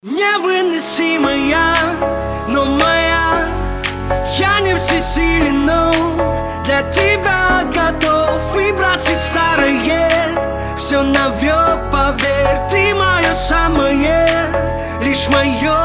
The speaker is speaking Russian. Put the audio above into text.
Невыносимая, но моя. Я не всесилен, но для тебя готов и бросить старое. Все навек, поверь, ты мое самое, лишь мое.